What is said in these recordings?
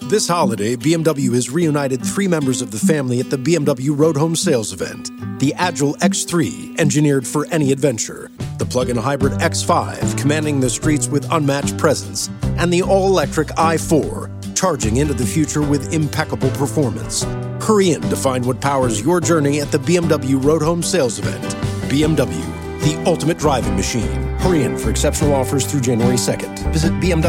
This holiday, BMW has reunited 3 members of the family at the BMW Road Home Sales event. The Agile X3, engineered for any adventure. The plug-in hybrid X5, commanding the streets with unmatched presence. And the all-electric i4, charging into the future with impeccable performance. Hurry in to find what powers your journey at the BMW Road Home Sales event. BMW, the ultimate driving machine. Hurry in for exceptional offers through January 2nd. Visit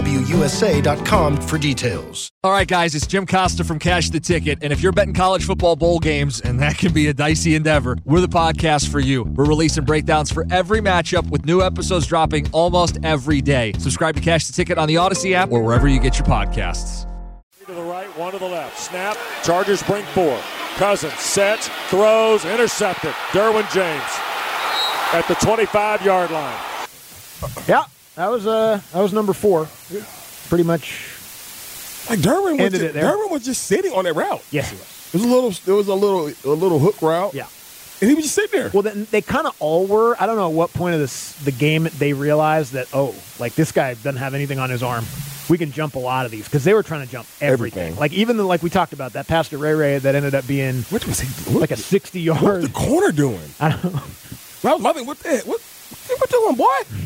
BMWUSA.com for details. All right, guys, it's Jim Costa from Cash the Ticket. And if you're betting college football bowl games, and that can be a dicey endeavor, we're the podcast for you. We're releasing breakdowns for every matchup with new episodes dropping almost every day. Subscribe to Cash the Ticket on the Odyssey app or wherever you get your podcasts. To the right, one to the left. Snap. Chargers bring 4. Cousins sets, throws, intercepted. Derwin James at the 25-yard line. Yeah, that was number 4. Pretty much. Like Derwin was just sitting on that route. Yes, he was. It was a little hook route. Yeah. And he was just sitting there. Well, then they kind of all were. I don't know at what point of the game they realized that, this guy doesn't have anything on his arm. We can jump a lot of these because they were trying to jump everything. Like even like we talked about that pass to Ray that ended up being what was he like a 60-yard. What was the corner doing? I don't know. That was my thing. What the heck? What doing,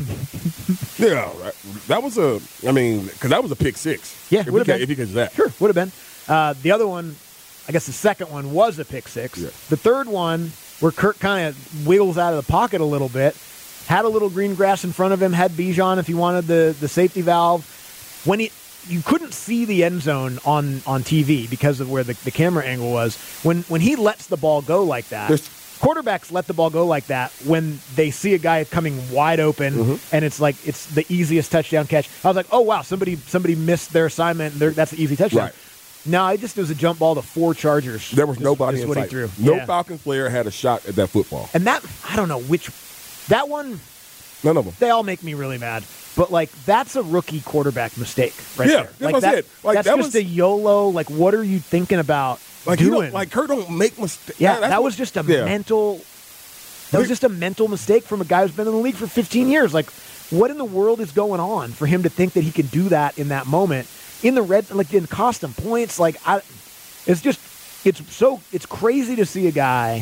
boy? Yeah, right. That was because that was a pick 6. Yeah, would have been if he catches that. Sure, would have been. The other one, I guess the second one was a pick 6. Yeah. The third one, where Kirk kind of wiggles out of the pocket a little bit, had a little green grass in front of him, had Bijan if he wanted the safety valve. When you couldn't see the end zone on TV because of where the camera angle was. When he lets the ball go like that, quarterbacks let the ball go like that when they see a guy coming wide open, and it's like it's the easiest touchdown catch. I was like, oh wow, somebody missed their assignment. That's an easy touchdown. Right. No, it just was a jump ball to 4 Chargers. There was nobody in sight. No Falcons player had a shot at that football. And that, I don't know that one. None of them. They all make me really mad. But, that's a rookie quarterback mistake right there. That's it. That's just a YOLO. What are you thinking about doing? Kurt don't make mistakes. Yeah, that was just a mental – that was just a mental mistake from a guy who's been in the league for 15 years. What in the world is going on for him to think that he can do that in that moment? In the red – and cost him points. It's just – it's crazy to see a guy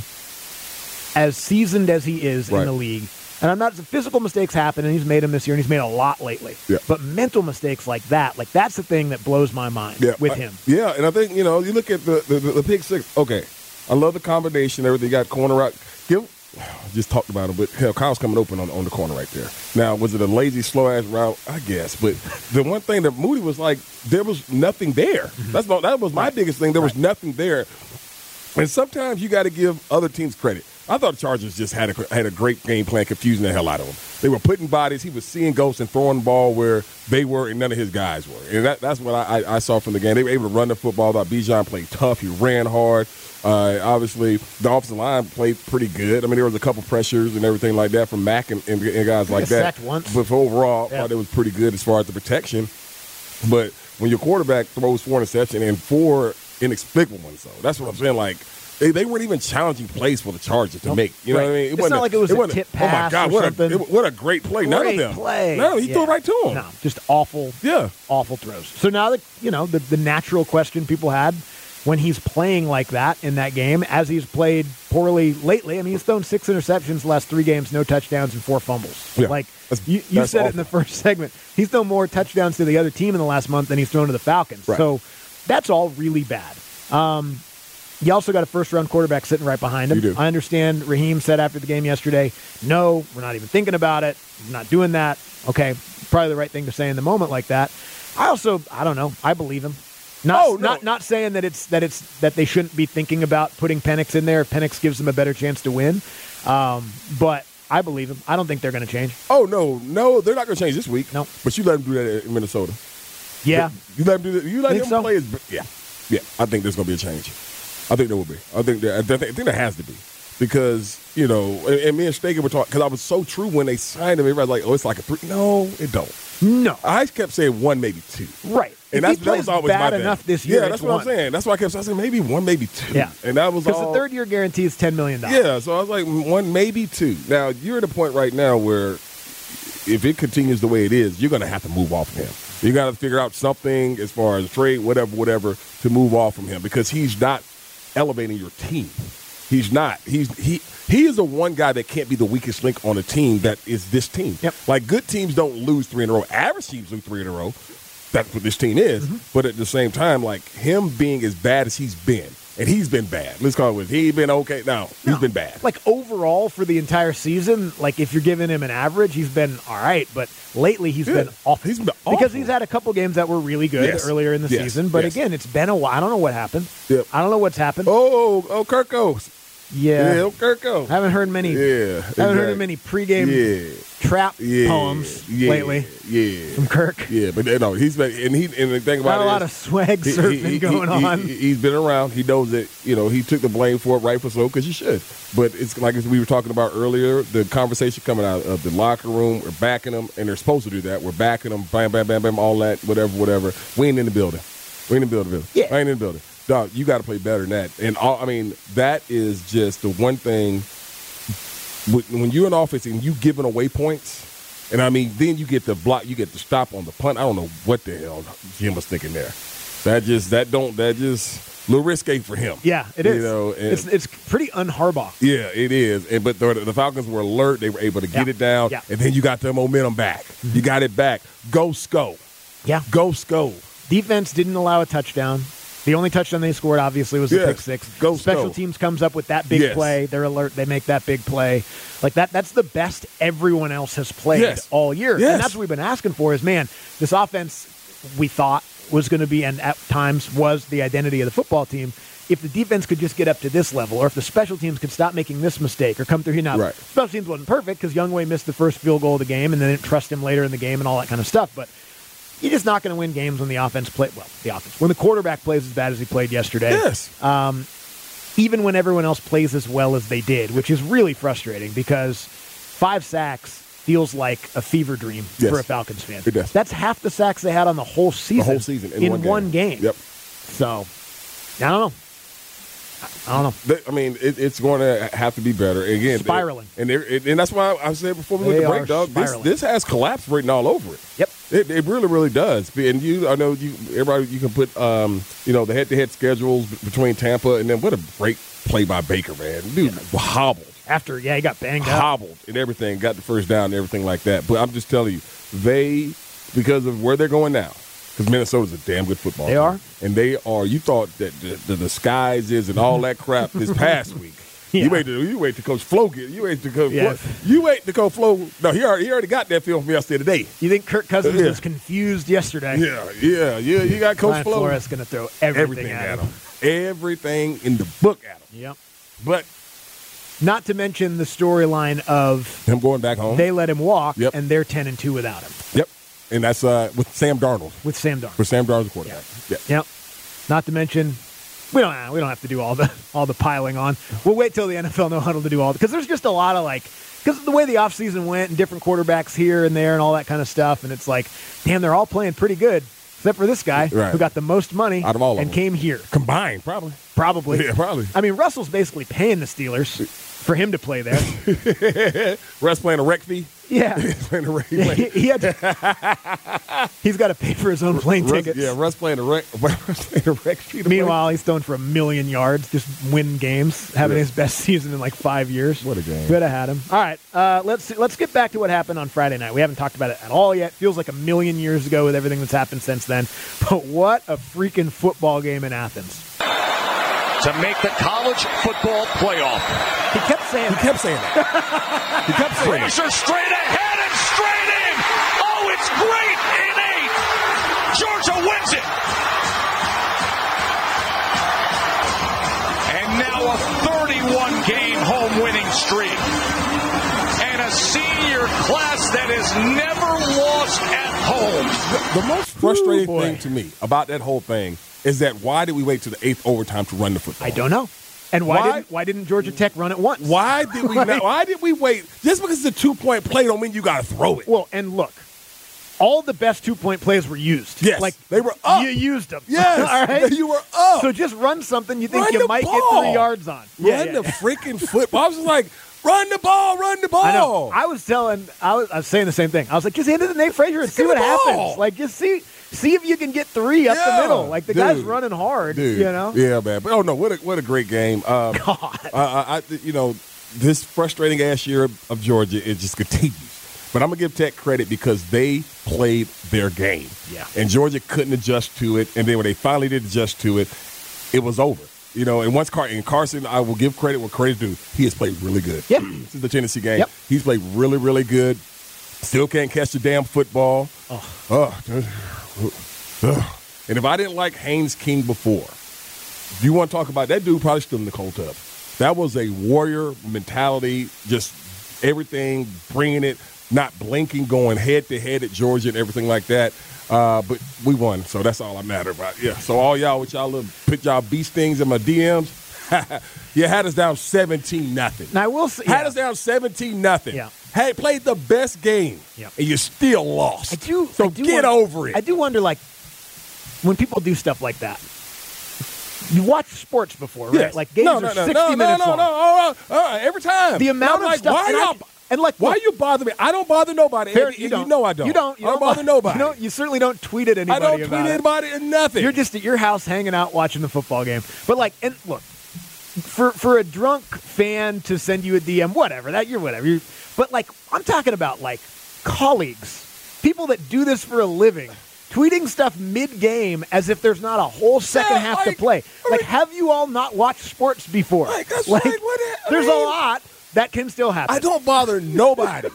as seasoned as he is in the league. And I'm not – physical mistakes happen, and he's made them this year, and he's made a lot lately. Yeah. But mental mistakes like that, that's the thing that blows my mind with him. Yeah, and I think, you look at the pick 6. Okay, I love the combination, everything. You got corner out. Just talked about him, but hell, Kyle's coming open on the corner right there. Now, was it a lazy, slow-ass route? I guess. But the one thing that Moody was like, there was nothing there. That was my biggest thing. There was nothing there. And sometimes you got to give other teams credit. I thought the Chargers just had a great game plan, confusing the hell out of him. They were putting bodies. He was seeing ghosts and throwing the ball where they were and none of his guys were. And that's what I saw from the game. They were able to run the football. Bijan played tough. He ran hard. Obviously, the offensive line played pretty good. I mean, there was a couple pressures and everything like that from Mack and guys like that. Sacked once. But overall, I thought it was pretty good as far as the protection. But when your quarterback throws 4 interceptions and 4 inexplicable ones, though, that's what I'm saying. They weren't even challenging plays for the Chargers to make. You know what I mean? It's not like it was a tip pass. Oh my God, what a great play! None of them. No, he threw it right to him. No, just awful. Yeah, awful throws. So now the natural question people had when he's playing like that in that game, as he's played poorly lately. I mean, he's thrown 6 interceptions the last 3 games, no touchdowns and 4 fumbles. Yeah, you said it in the first segment. He's thrown more touchdowns to the other team in the last month than he's thrown to the Falcons. Right. So that's all really bad. You also got a first-round quarterback sitting right behind him. You do. I understand Raheem said after the game yesterday, no, we're not even thinking about it. We're not doing that. Okay, probably the right thing to say in the moment like that. I don't know. I believe him. Not saying that they shouldn't be thinking about putting Penix in there if Penix gives them a better chance to win. But I believe him. I don't think they're going to change. Oh, no, they're not going to change this week. No. But you let them do that in Minnesota. Yeah. You let them do that. You let him play his – yeah. Yeah, I think there's going to be a change. I think there will be. I think there has to be. Because, and me and Steger were talking, because I was so true when they signed him. Everybody's like, oh, it's like a 3. No, it don't. No. I kept saying 1, maybe 2. Right. And that was always bad my enough thing. this year. Yeah, that's what I'm saying. That's why I kept saying maybe 1, maybe 2. Yeah. And that was because the third-year guarantee is $10 million. Yeah, so I was like 1, maybe 2. Now, you're at a point right now where if it continues the way it is, you're going to have to move off of him. You got to figure out something as far as trade, whatever, to move off from him because he's not elevating your team. He's not. He is the one guy that can't be the weakest link on a team that is this team. Yep. Like, good teams don't lose 3 in a row. Average teams lose 3 in a row. That's what this team is. Mm-hmm. But at the same time, like, him being as bad as he's been, and he's been bad. Let's call it what he's been okay. No, he's been bad. Like, overall for the entire season, like, if you're giving him an average, he's been all right. But lately, he's been awful. He's been awful. Because he's had a couple games that were really good earlier in the season. But again, it's been a while. I don't know what happened. Yep. I don't know what's happened. Oh, Kirko. Yeah. Kirko. I haven't heard many. Yeah. Haven't heard many pregame trap poems lately. Yeah. From Kirk. Yeah, but no, he's been and the thing about Not a lot of swag surfing going on. He's been around. He knows that he took the blame for it, rightfully so, because he should. But it's like as we were talking about earlier, the conversation coming out of the locker room, we're backing them, and they're supposed to do that. We're backing them, bam, bam, bam, bam, all that, whatever. We ain't in the building. Yeah. I ain't in the building. Dog, you got to play better than that. And that is just the one thing. When you're in offense and you giving away points, and then you get the block, you get the stop on the punt. I don't know what the hell Jim was thinking there. That just a little risque for him. Yeah, it is. It's pretty un-Harbaugh. Yeah, it is. But the Falcons were alert. They were able to get it down, and then you got the momentum back. Mm-hmm. You got it back. Go Sko. Yeah. Go Sko. Defense didn't allow a touchdown. The only touchdown they scored, obviously, was the pick six. Special teams comes up with that big play. They're alert. They make that big play. Like that's the best everyone else has played all year. Yes. And that's what we've been asking for is, man, this offense we thought was going to be, and at times was, the identity of the football team. If the defense could just get up to this level, or if the special teams could stop making this mistake or come through here now. Right. Special teams wasn't perfect because Younghoe missed the first field goal of the game and they didn't trust him later in the game and all that kind of stuff. But you're just not going to win games when the offense when the quarterback plays as bad as he played yesterday. Yes. Even when everyone else plays as well as they did, which is really frustrating because 5 sacks feels like a fever dream for a Falcons fan. It does. That's half the sacks they had on the whole season. The whole season in one game. Yep. So, I don't know. It's going to have to be better. Again, spiraling. And that's why I said before we went to break, dog, this has collapse written all over it. Yep. It really, really does. And I know everybody, you can put, the head-to-head schedules between Tampa, and then what a great play by Baker, man. Dude hobbled. After, he got banged up. Hobbled and everything, got the first down and everything like that. But I'm just telling you, because of where they're going now, because Minnesota's a damn good football team. They are. And they are. You thought that the disguise is and all that crap this past week. Yeah. You wait to Coach Flo get. You wait to Coach. You wait to Coach Flo. No, he already got that film from yesterday today. You think Kirk Cousins was confused yesterday? Yeah. You got Coach Flo. Flores going to throw everything at him. Everything in the book at him. Yep. But not to mention the storyline of him going back home. They let him walk, and they're 10-2 without him. Yep. And that's with Sam Darnold. With Sam Darnold. With Sam Darnold, the quarterback. Yep. Not to mention, we don't have to do all the piling on. We'll wait till the NFL No Huddle to do all because there's just a lot of because the way the offseason went and different quarterbacks here and there and all that kind of stuff, and it's like, damn, they're all playing pretty good except for this guy who got the most money out of all of and them. Came here combined, probably. Yeah, probably. Russell's basically paying the Steelers for him to play there. Russ playing a rec fee. Yeah, he's got to pay for his own plane tickets. Yeah, Russ playing a rec fee. Meanwhile, he's throwing for 1 million yards, just win games, having his best season in 5 years. What a game! Could have had him. All right, let's get back to what happened on Friday night. We haven't talked about it at all yet. Feels like 1 million years ago with everything that's happened since then. But what a freaking football game in Athens! To make the college football playoff. He kept saying that. Frazier straight ahead and straight in. Oh, it's great in 8. Georgia wins it. And now a 31-game home winning streak. And a senior class that is never lost at home. The most frustrating thing to me about that whole thing is that why did we wait to the 8th overtime to run the football? I don't know. And why didn't Georgia Tech run it once? Why did we not, why did we wait? Just because it's a 2-point play don't mean you got to throw it. Well, and look, all the best 2-point plays were used. Yes. They were up. You used them. Yes. All right. You were up. So just run something you think you might get 3 yards on. Run the freaking football. I was just like, Run the ball, run the ball. I know. I was saying the same thing. I was like, just hand it to Nate Frazier and see what happens. Like, just see if you can get 3 up the middle. Like, the guy's running hard, dude. you know? Yeah, man. But, what a great game. God. This frustrating ass year of Georgia, it just continues. But I'm going to give Tech credit because they played their game. Yeah. And Georgia couldn't adjust to it. And then when they finally did adjust to it, it was over. And once Carson, I will give credit where credit's due. He has played really good. Yep. Since the Tennessee game. Yep. He's played really, really good. Still can't catch the damn football. And if I didn't like Haynes King before, if you want to talk about that dude, probably still in the cold tub. That was a warrior mentality, just everything, bringing it, not blinking, going head-to-head at Georgia and everything like that. But we won, so that's all I matter about. Yeah. So all y'all with y'all little put y'all beast things in my DMs, you had us down 17-0. Now I will say, had us down 17-0. Yeah. Hey, played the best game, and you still lost. I do get over it. I do wonder, like, when people do stuff like that. You watched sports before, right? Yes. Like games are 60 minutes long. No. Every time. The amount of stuff. Why you bother me? I don't bother nobody. You don't. You know I don't. You don't. I don't bother nobody. You certainly don't tweet at anybody. I don't tweet at anybody and nothing. You're just at your house hanging out watching the football game. But and look, for a drunk fan to send you a DM, whatever. But I'm talking about colleagues, people that do this for a living. Tweeting stuff mid-game as if there's not a whole second half to play. Have you all not watched sports before? That's right. There's a lot that can still happen. I don't bother nobody.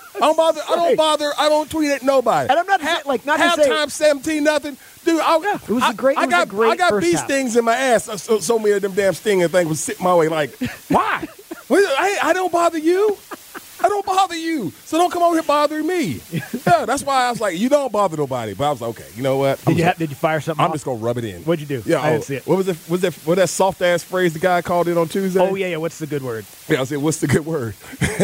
I don't tweet at nobody. And I'm not not halftime 17-0. Dude, it was a great. I got bee half. stings in my ass. So many of them damn stinging things was sitting my way. Why? I don't bother you. I don't bother you, so don't come over here bothering me. Yeah, that's why I was like, you don't bother nobody. But I was like, okay, you know what? Did you fire something? I'm just gonna rub it in. What'd you do? Yeah, I didn't see it. What was that soft ass phrase the guy called it on Tuesday? Oh yeah. What's the good word? Yeah, I said, what's the good word?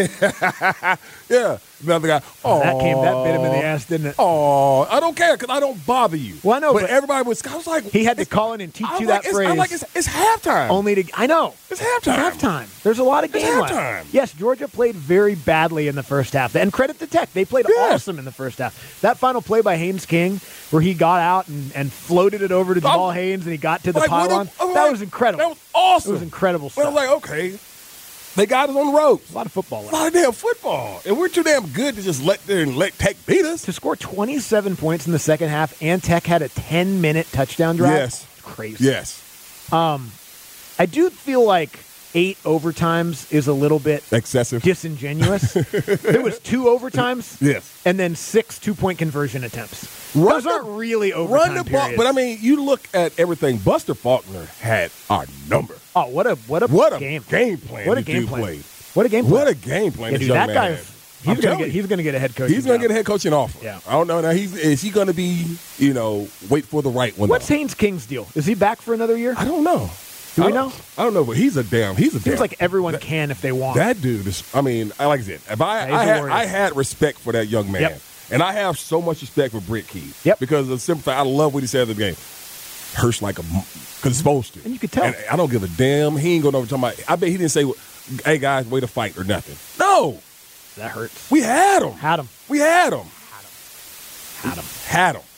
Yeah, another guy. Oh, that bit him in the ass, didn't it? Oh, I don't care because I don't bother you. Well, I know, but everybody was. I was like, he had to call in and teach you that phrase. I'm like, it's halftime. I know. It's halftime. There's a lot of game left. Yes, Georgia played very badly in the first half. And credit to Tech. They played awesome in the first half. That final play by Haynes King, where he got out and floated it over to Jamal Haynes and he got to the pylon, that was incredible. That was awesome. It was incredible stuff. I was like, okay, they got us on the ropes. A lot of football. A lot of damn football. And we're too damn good to just let Tech beat us. To score 27 points in the second half, and Tech had a 10-minute touchdown drive. Yes. Crazy. Yes. I do feel like 8 overtimes is a little bit excessive, disingenuous. There was 2 overtimes, yes, and then 6 2-point conversion attempps. Those aren't really overtime periods. But I mean, you look at everything. Buster Faulkner had our number. Oh, what a game plan! What a game plan! What a game plan! What a game plan! Yeah, dude, that guy, he's going to get a head coach. He's going to get a head coaching offer. Yeah, I don't know. Now is he going to be wait for the right one? What's Haynes King's deal? Is he back for another year? I don't know. Do we know? I don't know, but he's a damn. Seems like everyone can if they want. That dude is. I mean, like I said, if I had respect for that young man, and I have so much respect for Britt Keith. Yep. Because of the simple fact, I love what he said in the game. Hurts like because it's supposed to, and you could tell. And I don't give a damn. He ain't going over talking about. I bet he didn't say, "Hey guys, way to fight" or nothing. No, that hurts. We had him. Had him. We had him. Had him. Had him.